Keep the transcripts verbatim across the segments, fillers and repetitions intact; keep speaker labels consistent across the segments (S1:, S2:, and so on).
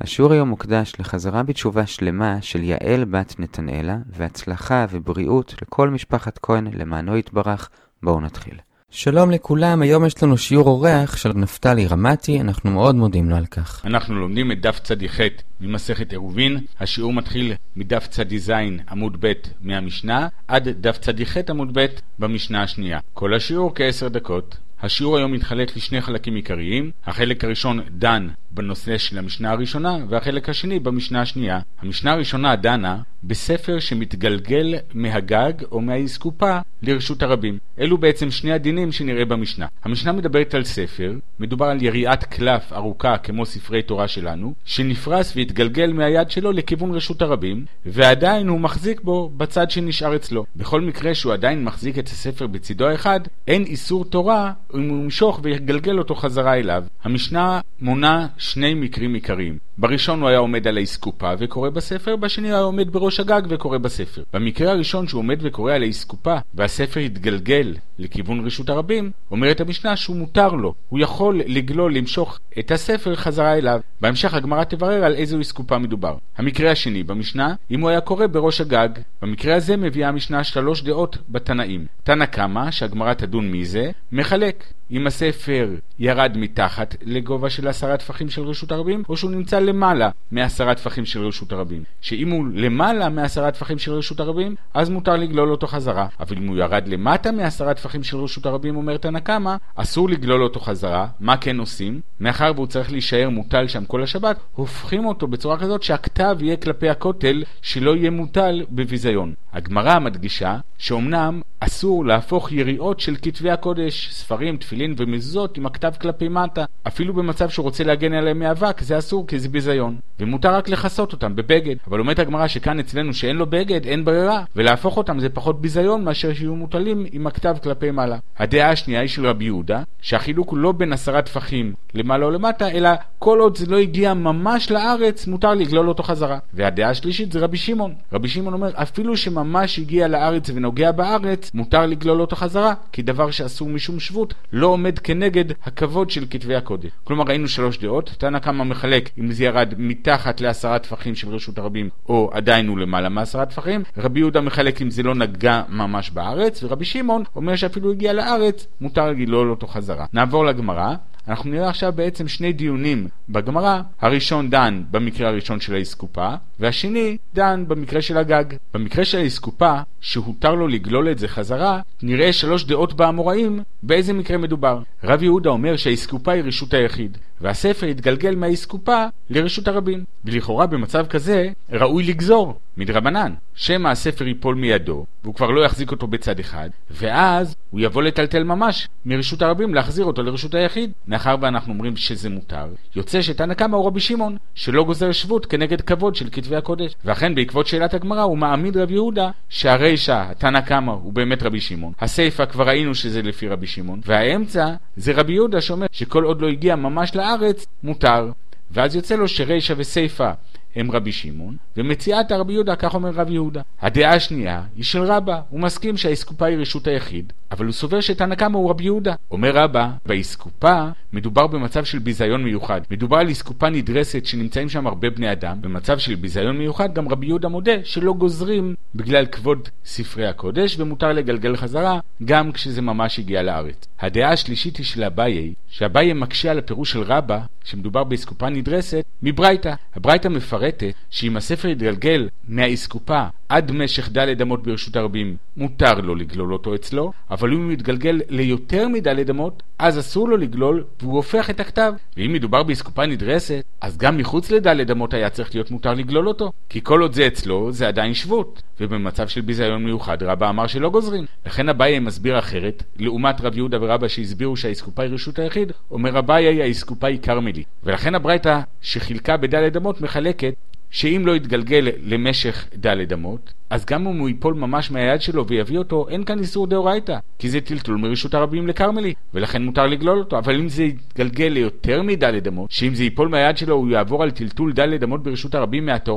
S1: השיעור היום מוקדש לחזרה בתשובה שלמה של יעל בת נתנאלה, והצלחה ובריאות לכל משפחת כהן למענו יתברך. בואו נתחיל. שלום לכולם, היום יש לנו שיעור אורח של נפתלי רמתי, אנחנו מאוד מודים לו על כך.
S2: אנחנו לומדים את דף צדי ח' ממסכת עירובין. השיעור מתחיל מדף צדי ז' עמוד ב' מהמשנה עד דף צדי ח' עמוד ב' במשנה השנייה. כל השיעור כעשר דקות. השיעור היום מתחלק לשני חלקים עיקריים. החלק הראשון דן בנושא של המשנה הראשונה, והחלק השני במשנה השנייה. המשנה הראשונה דנה בספר שמתגלגל מהגג או מהאסקופה לרשות הרבים. אלו בעצם שני הדינים שנראה במשנה. המשנה מדברת על ספר, מדובר על יריעת קלף ארוכה כמו ספרי תורה שלנו, שנפרס והתגלגל מהיד שלו לכיוון רשות הרבים, ועדיין הוא מחזיק בו בצד שנשאר אצלו. בכל מקרה שהוא עדיין מחזיק את הספר בצידו האחד, אין איסור תורה אם הוא ימשוך ויגלגל אותו חזרה אליו. המשנה מונה שני מקרים עיקריים. בראשון הוא היה עומד על האסקופה וקורא בספר, בשני הוא היה עומד בראש הגג וקורא בספר. במקרה הראשון שהוא עומד וקורא על האסקופה והספר התגלגל לכיוון רשות הרבים, אומרת המשנה שהוא מותר לו, הוא יכול לגלול, למשוך את הספר חזרה אליו. בהמשך הגמרא תברר על איזו אסקופה מדובר. המקרה השני במשנה, אם הוא היה קורא בראש הגג. במקרה הזה מביאה המשנה שלוש דעות בתנאים. תנא קמא, שהגמרא תדון מי זה, מחלק אם הספר ירד מתחת לגובה של עשרה טפחים של רשות הרבים, או שהוא נמצא למעלה מעשרה טפחים של רשות הרבים. שאם הוא למעלה מעשרה טפחים של רשות הרבים, אז מותר לגלול אותו חזרה. אבל אם הוא ירד למטה מעשרה טפחים של רשות הרבים, אומר תנא קמא, אסור לגלול אותו חזרה. מה כן עושים? מאחר והוא צריך להישאר מוטל שם כל השבת, הופכים אותו בצורה כזאת שהכתב יהיה כלפי הכותל, שלא יהיה מוטל בביזיון. הגמרא מדגישה שאומנם אסור להפוך יריעות של כתבי הקודש, ספרים, תפילין ומזוזות עם הכתב כלפי מטה. אפילו במצב שהוא רוצה להגן עליהם מאבק, זה אסור כי זה ביזיון. ומותר רק לחסות אותם בבגד. אבל אומרת הגמרא שכאן אצלנו שאין לו בגד, אין ברירה. ולהפוך אותם זה פחות ביזיון מאשר שיהיו מוטלים עם הכתב כלפי מעלה. הדעה השנייה היא של רבי יהודה, שהחילוק הוא לא בין עשרה טפחים למעלה או למטה, אלא כל עוד זה לא הגיע ממש לארץ, מותר לגלול אותו חזרה. והדעה השלישית זה רבי שמעון. רבי שמעון אומר, אפילו שממש הגיע לארץ ונוגע בארץ, מותר לגלול אותו חזרה, כי דבר שאסור משום שבות לא עומד כנגד הכבוד של כתבי הקודש. כלומר, ראינו שלוש דעות. תנא קמא מחלק אם זה ירד מתחת לעשרה טפחים של רשות הרבים, או עדיין הוא למעלה מעשרה טפחים. רבי יהודה מחלק אם זה לא נגע ממש בארץ, ורבי שמעון אומר שאפילו הגיע לארץ, מותר לגלול אותו חזרה. נעבור לגמרא. אנחנו נראה עכשיו בעצם שני דיונים בגמרא. הראשון דן במקרה הראשון של האסקופה, והשני דן במקרה של הגג. במקרה של האסקופה, שהותר לו לגלול את זה חזרה, נראה שלוש דעות באמוראים באיזה מקרה מדובר. רב יהודה אומר שהאסקופה היא רשות היחיד, והספר יתגלגל מהאסקופה לרשות הרבים. ולכאורה במצב כזה ראוי לגזור מדרבנן שמא הספר ייפול מידו והוא כבר לא יחזיק אותו בצד אחד, ואז הוא יבוא לטלטל ממש מרשות הרבים להחזיר אותו לרשות היחיד. מאחר ואנחנו אומרים שזה מותר, יוצא שתנא קמא הוא רבי שמעון שלא גוזר שבות כנגד כבוד של כתבי הקודש. ואכן בעקבות שאלת הגמרא הוא מעמיד רב יהודה שהרישא תנא קמא הוא באמת רבי שמעון, הסיפא כבר ראינו שזה לפי רבי שמעון, והאמצע זה רבי יהודה שאומר שכל עוד לא הגיע ממש לארץ מותר. ואז יוצא לו שרישא וסיפא הם רבי שמעון, ומציאת הרבי יהודה, כך אומר רב יהודה. הדעה השנייה היא של רבא, הוא מסכים שהאסקופה היא רשות היחיד, אבל הוא סובר שתנא קמא הוא רבי יהודה. אומר רבא, באסקופה מדובר במצב של ביזיון מיוחד. מדובר על אסקופה נדרסת שנמצאים שם הרבה בני אדם. במצב של ביזיון מיוחד גם רבי יהודה מודה שלא גוזרים בגלל כבוד ספרי הקודש, ומותר לגלגל חזרה גם כשזה ממש הגיע לארץ. הדעה השלישית היא של אביי, שאביי מקשה על הפירוש של רבא שמדובר באסקופה נדרסת מברייתא. הברייתא מפרטת שאם הספר יתגלגל מהאסקופה עד משך ד' אמות ברשות הרבים, מותר לו לגלול אותו אצלו, אבל אם הוא מתגלגל ליותר מד' אמות, אז אסור לו לגלול והוא הופך את הכתב. ואם מדובר באסקופה נדרסת, אז גם מחוץ לד' אמות היה צריך להיות מותר לגלול אותו, כי כל עוד זה אצלו זה עדיין שבות, ובמצב של ביזיון מיוחד רבא אמר שלא גוזרים. לכן אביי מסביר אחרת, לעומת רב יהודה ורבא שהסבירו שהאסקופה היא רשות היחיד. אומר אביי האסקופה היא כרמלי, ולכן הברייתא שחילקה בד' אמות מחלקת שאם לא יתגלגל למשך ד' אמות, אז גם אם הוא ייפול ממש מהיד שלו ויביא אותו, אין כאן איסור דאורייתא, כי זה טלטול מרשות הרבים לכרמלי, ולכן מותר לגלול אותו. אבל אם זה יתגלגל ליותר מד' אמות, שאם זה ייפול מהיד שלו הוא יעבור על טלטול ד' אמות ברשות הרבים מהתורה,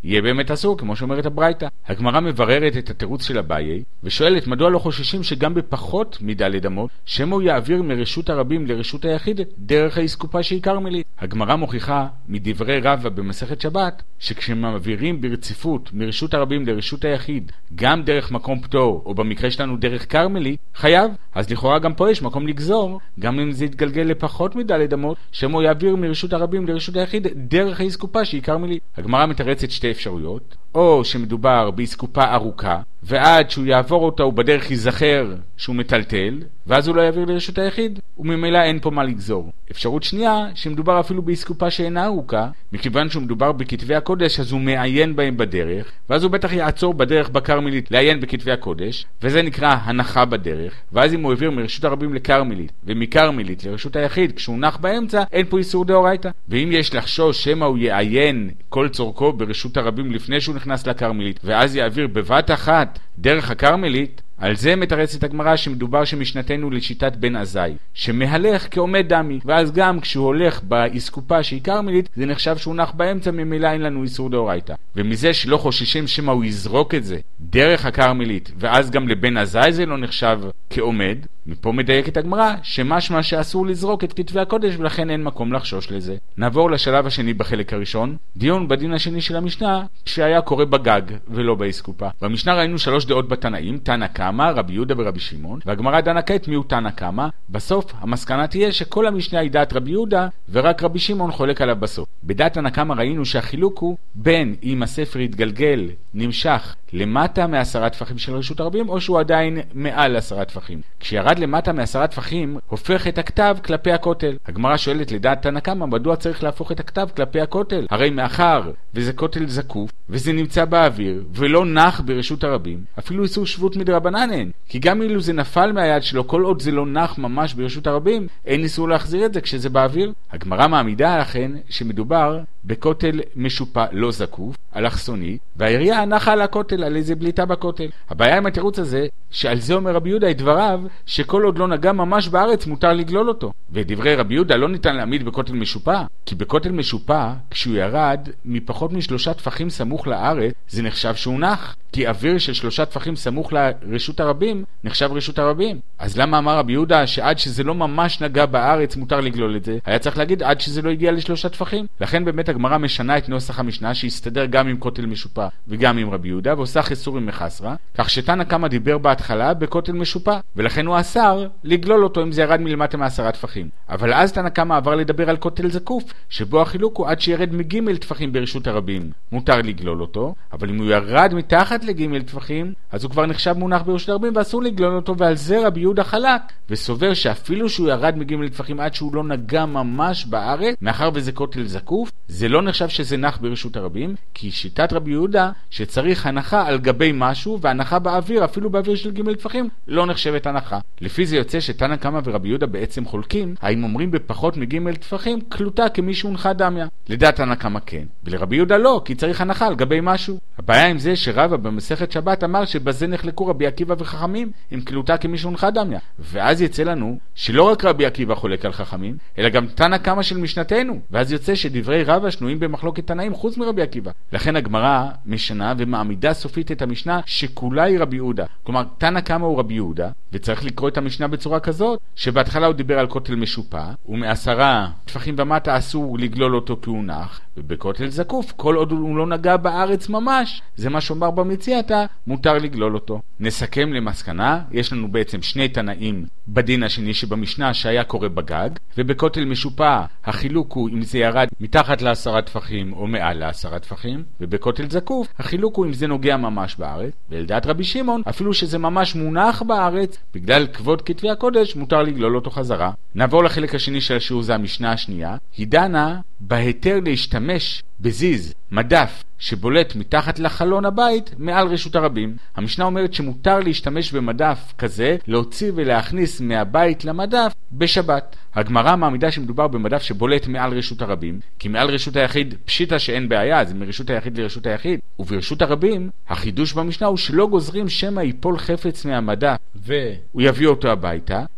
S2: יהיה באמת אסור, כמו שאומרת הברייתא. הגמרא מבררת את התירוץ של אביי, ושואלת מדוע לא חוששים שגם בפחות מדלת אמות, שמו יעביר מרשות הרבים לרשות היחיד דרך האסקופה שהיא כרמלית. הגמרא מוכיחה מדברי רבא במסכת שבת, שכשמעבירים ברציפות מרשות הרבים לרשות היחיד, גם דרך מקום פטור, או במקרה שלנו דרך כרמלי, חייב. אז לכאורה גם פה יש מקום לגזור, גם אם זה יתגלגל לפחות מדלת אמות, שמו יעביר מרשות הרבים לרשות היחיד דרך האסקופה שהיא כרמלית. הגמרא מתרצת שתי אפשרויות, או שמדובר באסקופה ארוכה, ועד שהוא יעבור אותה הוא בדרך ייזכר שהוא מטלטל, ואז הוא לא יעביר לרשות היחיד, וממילא אין פה מה לגזור. אפשרות שנייה, שמדובר אפילו באסקופה שאינה ארוכה, מכיוון שהוא מדובר בכתבי הקודש, אז הוא מעיין בהם בדרך, ואז הוא בטח יעצור בדרך בכרמלית לעיין בכתבי הקודש, וזה נקרא הנחה בדרך, ואז אם הוא העביר מרשות הרבים לכרמלית, ומכרמלית לרשות היחיד, כשהוא נח באמצע, אין פה איסור דאורייתא. ואם יש לחשוש שמא הוא יעיין כל צורכו ברשות הרבים לפני שהוא נכנס לכרמלית, ואז יעביר בבת אחת דרך הכרמלית, על זה מתרצת הגמרא שמדובר שמשנתנו לשיטת בן עזאי, שמהלך כעומד דמי, ואז גם כשהוא הולך באסקופה שהיא כרמלית, זה נחשב שהוא נח באמצע, ממילא אין לנו איסור דאורייתא. ומזה שלא חוששים שמא הוא יזרוק את זה דרך הכרמלית, ואז גם לבן עזאי זה לא נחשב כעומד, מפה מדייקת הגמרא שמשמע שאסור לזרוק את כתבי הקודש, ולכן אין מקום לחשוש לזה. נעבור לשלב השני בחלק הראשון, דיון בדין השני של המשנה, שהיה קורה בגג ולא באסקופה. במשנה ראינו שלוש דעות בתנאים, תנא קמא, רבי יהודה ורבי שמעון, והגמרא דנה כעת מיהו תנא קמא. בסוף המסקנה תהיה שכל המשנה היא דעת רבי יהודה, ורק רבי שמעון חולק עליו בסוף. בדעת תנא קמא ראינו שהחילוק הוא בין אם הספר יתגלגל, נמשך למטה מעשרה טפחים של רשות הרבים, או שהוא עדיין מעל עשרה טפחים. כשירד למטה מעשרה טפחים, הופך את הכתב כלפי הכותל. הגמרא שואלת לדעת תנא קמא, מדוע צריך להפוך את הכתב כלפי הכותל? הרי מאחר וזה כותל זקוף, וזה נמצא באוויר, ולא נח ברשות הרבים, אפילו איסור שבות מדרבנן אין. כי גם אילו זה נפל מהיד שלו, כל עוד זה לא נח ממש ברשות הרבים, אין איסור להחזיר את זה כשזה באוויר. הגמרא מעמידה לכן שמדובר בכותל משופע לא זקוף, אלכסוני, והעירייה נחה על הכותל, על איזה בליטה בכותל. הבעיה עם התירוץ הזה, שעל זה אומר רבי יהודה את דבריו, שכל עוד לא נגע ממש בארץ מותר לגלול אותו. ודברי רבי יהודה לא ניתן להעמיד בכותל משופע, כי בכותל משופע, כשהוא ירד מפחות משלושה טפחים סמוך לארץ, זה נחשב שהוא נח. כי אוויר של שלושה טפחים סמוך לרשות הרבים, נחשב רשות הרבים. אז למה אמר רבי יהודה שעד שזה לא ממש נגע בארץ מותר לגלול את זה? היה צריך להגיד עד שזה לא הגיע לשלושה טפחים. לכן באמת הגמרא משנה את נוסח המשנה שיסתדר גם עם כותל משופע וגם עם רבי יהודה, ועושה חיסור עם מחסרה, כך שתנא קמא דיבר בהתחלה בכותל משופע, ולכן הוא אסר לגלול אותו אם זה ירד מלמטה מעשרה טפחים. אבל אז תנא קמא עבר לדבר על כותל זקוף, שבו החילוק הוא עד שירד מגימל טפחים ברשות הרבים מותר לגלול אותו, אבל אם הוא ירד מתחת לגימל טפחים, אז הוא כבר נחשב מונח ברשות הרבים ואסור לגלול אותו, ועל זה רבי יהודה חלק וסובר שאפילו שהוא ירד מגימל טפחים עד שהוא לא נגע ממש בארץ, מאחר וזה כותל זקוף, זה לא נחשב שזה נח ברשות הרבים, כי שיטת רבי יהודה שצריך הנחה על גבי משהו, והנחה באוויר, אפילו באוויר של גימל טפחים, לא נחשבת הנחה. לפי זה יוצא שתנא קמא ורבי יהודה בעצם חולקים, האם אומרים בפחות מגימל טפחים קלוטה כמי שהונחה דמיה. לדעת תנא קמא כן, ולרבי יהודה לא, כי צריך הנחה על גבי משהו. הבעיה עם זה שרבא במסכת שבת אמר שבזה נחלקו רבי עקיבא וחכמים עם קלוטה כמי שהונחה דמיה. ואז יצא לנו שלא רק רבי עקיבא חולק על חכמים, אלא גם תנא קמא של משנתנו, ואז יוצא שדברי רבא שנויים במחלוקת תנאים חוץ מרבי עקיבא. לכן הגמרא משנה ומעמידה סופית את המשנה שכולה היא רבי יהודה. כלומר, תנא קמא הוא רבי יהודה, וצריך לקרוא את המשנה בצורה כזאת, שבהתחלה הוא דיבר על כותל משופע, ומעשרה טפחים ומטה אסור לגלול אותו כי הוא נח, ובכותל זקוף, כל עוד הוא לא נגע בארץ ממש, זה מה שאומר במציאתה, מותר לגלול אותו. נסכם למסקנה, יש לנו בעצם שני תנאים בדין השני שבמשנה שהיה קורא בגג, ובכותל משופע החילוק הוא אם זה ירד מתחת לעשרה טפחים או מעל לעשרה טפחים, ובכותל זקוף החילוק הוא אם זה נוגע ממש בארץ, ולדעת רבי שמעון אפילו שזה ממש מונח בארץ, בגלל כבוד כתבי הקודש מותר לגלול אותו חזרה. נעבור לחלק השני של השיעור, זה המשנה השנייה, היא דנה בהיתר להשתמש בזיז, מדף, שבולט מתחת לחלון הבית מעל רשות הרבים. המשנה אומרת שמותר להשתמש במדף כזה, להוציא ולהכניס מהבית למדף בשבת. הגמרא מעמידה שמדובר במדף שבולט מעל רשות הרבים, כי מעל רשות היחיד פשיטה שאין בעיה, זה מרשות היחיד לרשות היחיד, וברשות הרבים החידוש במשנה הוא שלא גוזרים שמא ייפול חפץ מהמדף והוא יביא אותו הביתה,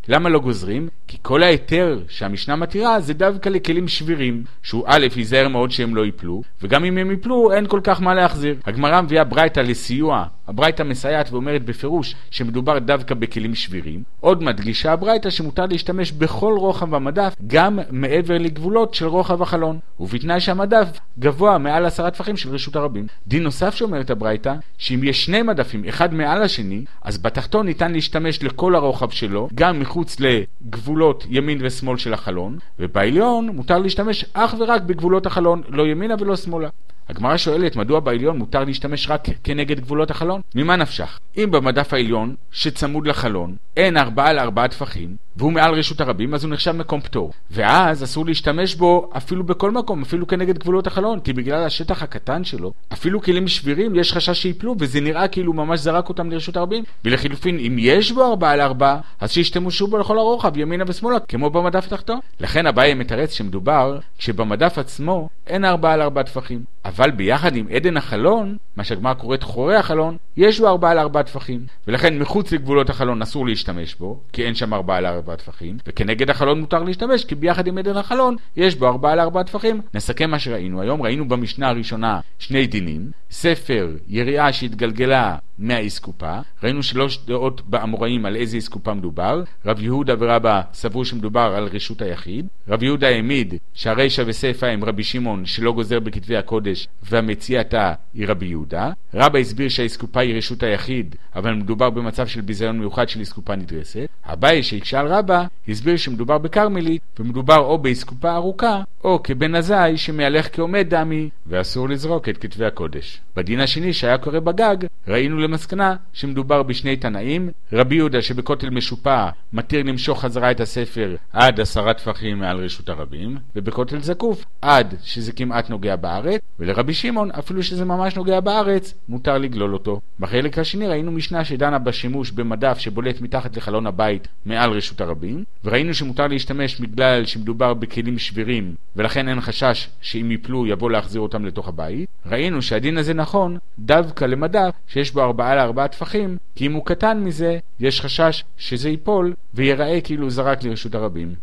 S2: למה לא גוזרים? כי כל ההיתר שהמשנה מתירה זה דווקא לכלים שבירים, שהוא א' ייזהר מאוד שהם לא ייפלו, וגם אם הם ייפלו אין כל כך מה להחזיר. הגמרא מביאה ברייתא לסיוע, הברייתא מסייעת ואומרת בפירוש שמדובר דווקא בכלים שבירים. עוד מדגישה הברייתא שמותר להשתמש בכל רוחב המדף, גם מעבר לגבולות של רוחב החלון, ובתנאי שהמדף גבוה מעל עשרה טפחים של רשות הרבים. דין נוסף שאומרת הברייתא, שאם יש שני מדפים, אחד מעל השני, אז בתחתון ניתן להשתמש לכל הרוחב שלו, גם מחוץ לגבולות ימין ושמאל של החלון, ובעליון מותר להשתמש אך ורק בגבולות החלון, לא ימינה ולא שמאלה. הגמרא שואלת מדוע בעליון מותר להשתמש רק כנגד גבולות החלון? ממה נפשך? אם במדף העליון שצמוד לחלון אין ארבעה לארבעה טפחים והוא מעל רשות הרבים, אז הוא נחשב מקום פטור, ואז אסור להשתמש בו אפילו בכל מקום, אפילו כנגד גבולות החלון, כי בגלל השטח הקטן שלו אפילו כלים שבירים יש חשש שיפלו, וזה נראה כאילו ממש זרק אותם לרשות הרבים. ולחילופין, אם יש בו ארבעה לארבעה, אז שישתמשו בו לכל הרוחב ימינה ושמאלה כמו במדף התחתון. לכן אביי מתרץ שמדובר כשבמדף עצמו אין ארבעה לארבעה טפחים, אבל ביחד עם עדן החלון, מה שהגמרא קוראת חורי החלון, יש בו ארבעה לארבעה טפחים, ולכן מחוץ לגבולות החלון אסור להשתמש בו, כי אין שם ארבעה לארבעה טפחים, וכנגד החלון מותר להשתמש, כי ביחד עם עדן החלון יש בו ארבעה לארבעה טפחים. נסכם מה שראינו היום. ראינו במשנה הראשונה שני דינים: ספר יריעה שהתגלגלה מהאסקופה. ראינו שלוש דעות באמוראים על איזה אסקופה מדובר. רב יהודה ורבא סברו שמדובר על רשות היחיד. רב יהודה העמיד שהרישא וסיפא הם רבי שמעון שלא גוזר בכתבי הקודש, והמציאתה היא רבי יהודה. רבא הסביר שהאסקופה היא רשות היחיד, אבל מדובר במצב של ביזיון מיוחד של אסקופה נדרסת. אביי שהקשה על רבא הסביר שמדובר בקרמלית, ומדובר או באסקופה ארוכה או כבן עזאי שמהלך כעומד דמי, ואסור לזרוק את כתבי הקודש. בדין השני שהיה קורא בגג, ראינו למסקנה שמדובר בשני תנאים: רבי יהודה שבכותל משופע מתיר למשוך חזרה את הספר עד עשרה טפחים מעל רשות הרבים, ובכותל זקוף עד שזה כמעט נוגע בארץ, ולרבי שמעון אפילו שזה ממש נוגע בארץ מותר לגלול אותו. בחלק השני ראינו משנה שדנה בשימוש במדף שבולט מתחת לחלון הבית מעל רשות הרבים, וראינו שמותר להשתמש בגלל שמדובר בכלים שבירים ולכן אין חשש שאם יפלו יבוא להחזיר אותם לתוך הבית. ראינו שהדין הזה נכון דווקא למדף שיש בו ארבעה לארבעה טפחים, כי אם הוא קטן מזה יש חשש שזה ייפול ויראה כאילו זרק לרשות הרבים.